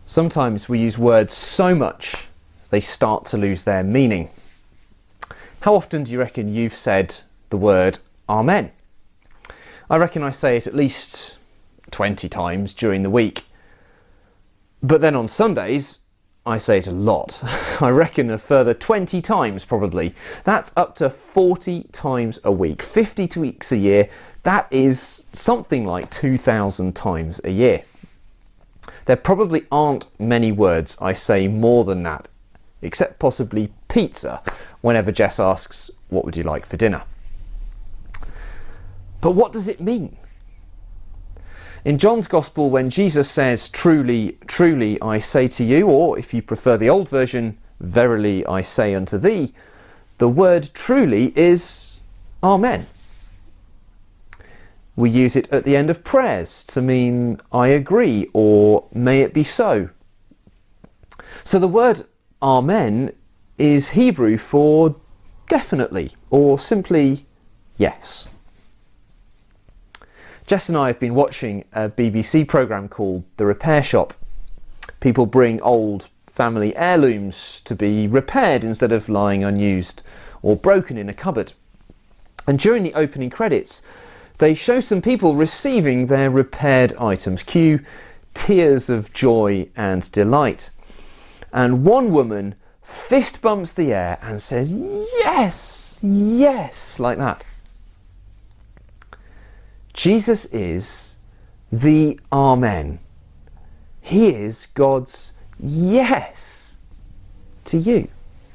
Sometimes we use words so much they start to lose their meaning. How often do you reckon you've said the word Amen? I reckon I say it at least 20 times during the week. But then on Sundays, I say it a lot. I reckon a further 20 times probably. That's up to 40 times a week. 50 weeks a year. That is something like 2,000 times a year. There probably aren't many words I say more than that, except possibly pizza, whenever Jess asks, "What would you like for dinner?" But what does it mean? In John's Gospel, when Jesus says, "Truly, truly, I say to you," or if you prefer the old version, "Verily, I say unto thee," the word truly is Amen. We use it at the end of prayers to mean "I agree" or "May it be so." So the word Amen is Hebrew for definitely or simply yes. Jess and I have been watching a BBC programme called The Repair Shop. People bring old family heirlooms to be repaired instead of lying unused or broken in a cupboard. And during the opening credits, they show some people receiving their repaired items. Cue tears of joy and delight. And one woman fist bumps the air and says, "Yes, yes," like that. Jesus is the Amen. He is God's yes to you.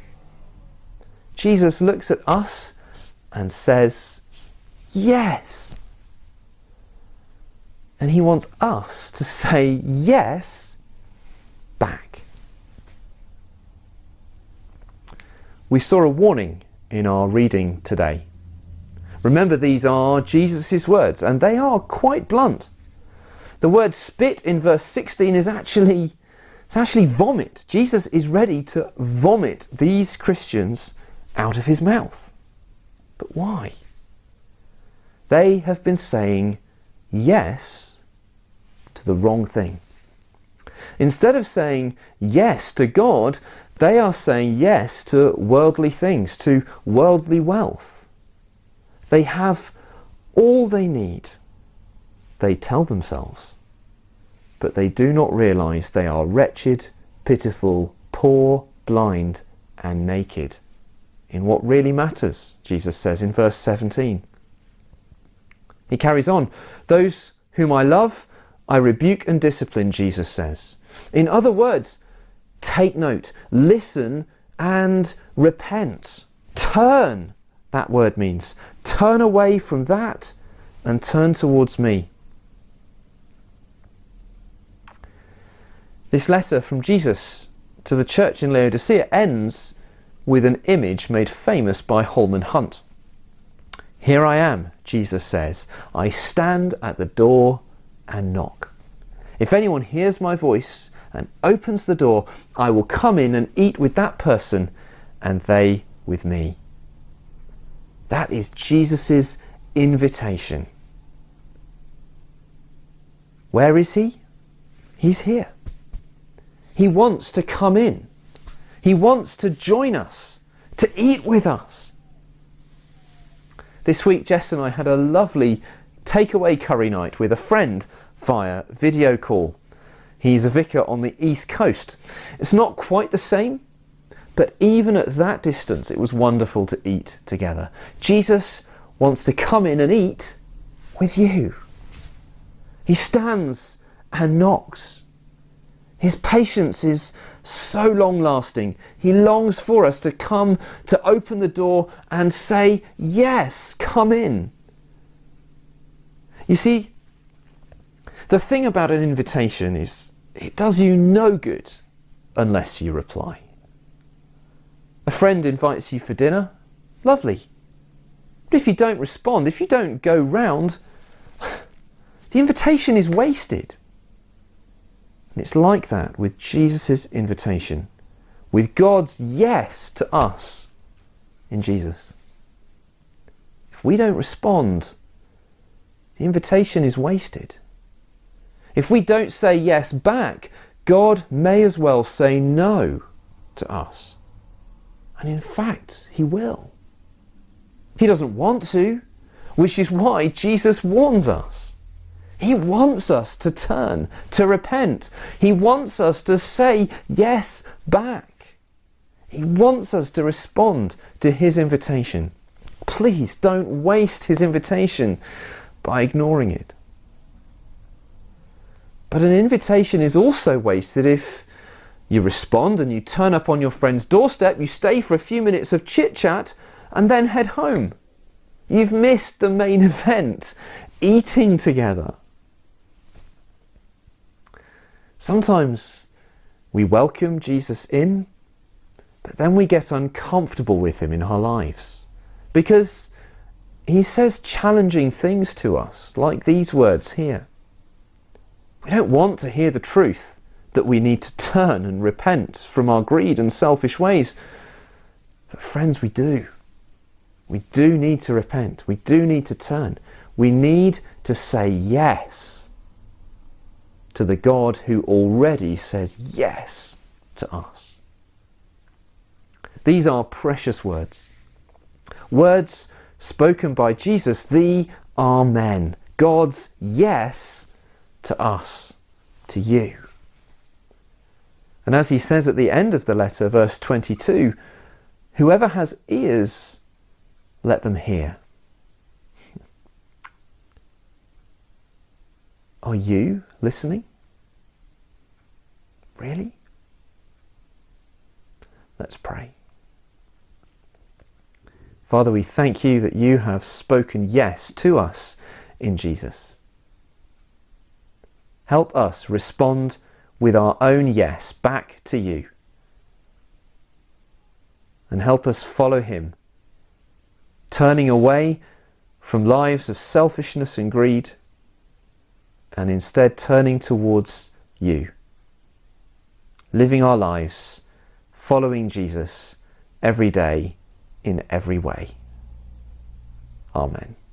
Jesus looks at us and says, yes. And he wants us to say yes back. We saw a warning in our reading today. Remember, these are Jesus' words, and they are quite blunt. The word spit in verse 16 is actually vomit. Jesus is ready to vomit these Christians out of his mouth. But why? They have been saying yes to the wrong thing. Instead of saying yes to God, they are saying yes to worldly things, to worldly wealth. They have all they need, they tell themselves, but they do not realise they are wretched, pitiful, poor, blind and naked in what really matters, Jesus says in verse 17. He carries on, "Those whom I love, I rebuke and discipline," Jesus says. In other words, take note, listen and repent. Turn, that word means. Turn away from that and turn towards me. This letter from Jesus to the church in Laodicea ends with an image made famous by Holman Hunt. "Here I am," Jesus says, "I stand at the door and knock. If anyone hears my voice and opens the door, I will come in and eat with that person and they with me." That is Jesus' invitation. Where is he? He's here. He wants to come in. He wants to join us, to eat with us. This week, Jess and I had a lovely takeaway curry night with a friend via video call. He's a vicar on the East Coast. It's not quite the same, but even at that distance, it was wonderful to eat together. Jesus wants to come in and eat with you. He stands and knocks. His patience is so long-lasting. He longs for us to come, to open the door and say, "Yes, come in." You see, the thing about an invitation is it does you no good unless you reply. A friend invites you for dinner, lovely. But if you don't respond, if you don't go round, the invitation is wasted. And it's like that with Jesus' invitation, with God's yes to us in Jesus. If we don't respond, the invitation is wasted. If we don't say yes back, God may as well say no to us. And in fact, he will. He doesn't want to, which is why Jesus warns us. He wants us to turn, to repent. He wants us to say yes back. He wants us to respond to his invitation. Please don't waste his invitation by ignoring it. But an invitation is also wasted if you respond and you turn up on your friend's doorstep, you stay for a few minutes of chit-chat and then head home. You've missed the main event, eating together. Sometimes we welcome Jesus in, but then we get uncomfortable with him in our lives because he says challenging things to us, like these words here. We don't want to hear the truth that we need to turn and repent from our greed and selfish ways. But friends, we do. We do need to repent. We do need to turn. We need to say yes to the God who already says yes to us. These are precious words. Words spoken by Jesus, the Amen. God's yes to us, to you. And as he says at the end of the letter, verse 22, whoever has ears, let them hear. Are you listening? Really? Let's pray. Father, we thank you that you have spoken yes to us in Jesus. Help us respond with our own yes back to you. And help us follow him, turning away from lives of selfishness and greed, and instead turning towards you, living our lives, following Jesus every day in every way. Amen.